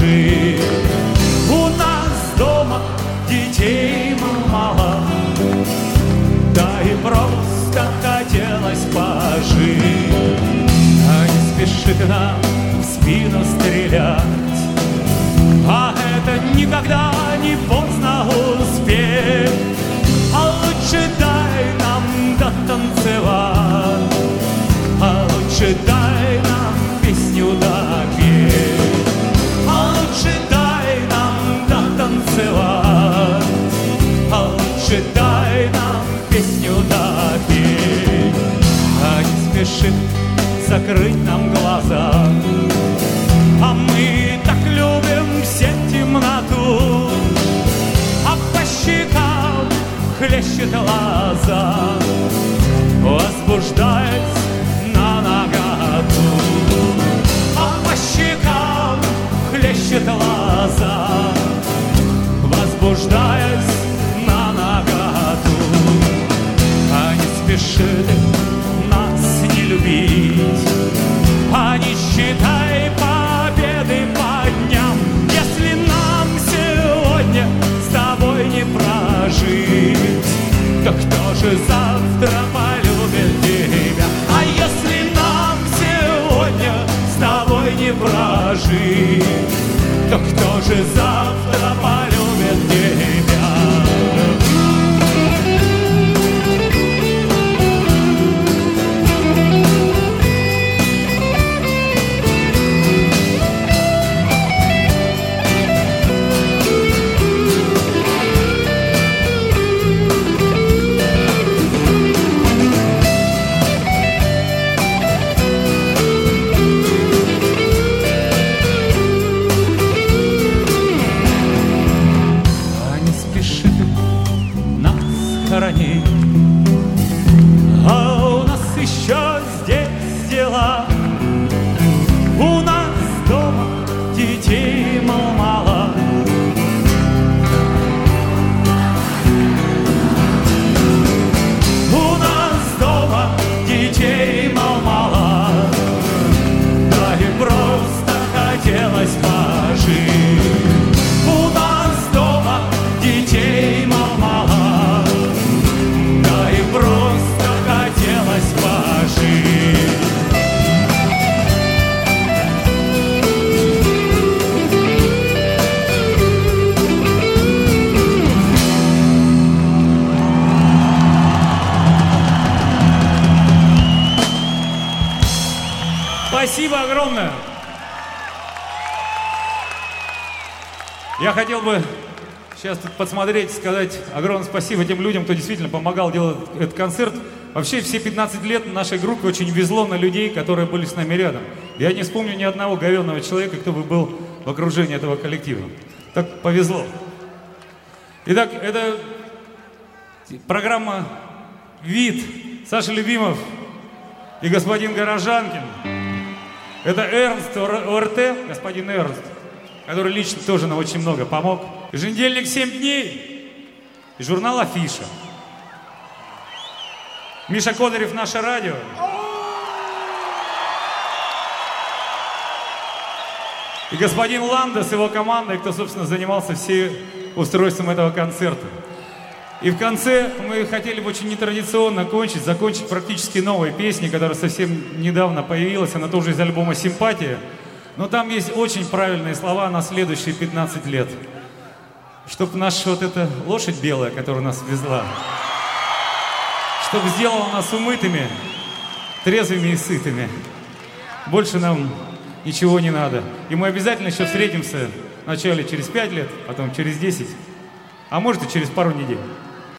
пожить. У нас дома детей мало, да и просто хотелось пожить. А не спешит нам в спину стрелять, а это никогда не поздно успеть. А лучше дай нам дотанцевать, а лучше дай нам песню допеть. А лучше дай нам дотанцевать, а лучше дай нам песню допеть. А не спешит закрыть нам глаза, а мы так любим все темноту, а по щекам хлещет лоза, возбуждаясь на наготу. А по щекам хлещет лоза, возбуждаясь на наготу. А не спешит нас не любить, а не считай победы по дням. Если нам сегодня с тобой не прожить, то кто же завтра полюбит тебя? А если нам сегодня с тобой не прожить, то кто же завтра полюбит тебя? А у нас еще здесь дела, у нас дома детей мало. У нас дома детей мало, да и просто хотелось пожить. У нас дома детей мало, да и просто хотелось пожить. Спасибо огромное. Я хотел бы сейчас тут подсмотреть, сказать огромное спасибо тем людям, кто действительно помогал делать этот концерт. Вообще все 15 лет нашей группе очень везло на людей, которые были с нами рядом. Я не вспомню ни одного говенного человека, кто бы был в окружении этого коллектива. Так повезло. Итак, это программа «Вид», Саша Любимов и господин Горожанкин. Это Эрнст ОРТ, господин Эрнст, который лично тоже нам очень много помог. Еженедельник 7 дней и журнал «Афиша». Миша Кодарев, «Наше радио». И господин Ланда с его командой, кто, собственно, занимался всем устройством этого концерта. И в конце мы хотели бы очень нетрадиционно закончить практически новой песней, которая совсем недавно появилась. Она тоже из альбома «Симпатия». Но там есть очень правильные слова на следующие 15 лет. Чтоб наша вот эта лошадь белая, которая нас везла, чтоб сделала нас умытыми, трезвыми и сытыми. Больше нам ничего не надо. И мы обязательно еще встретимся вначале через 5 лет, потом через 10, а может и через пару недель.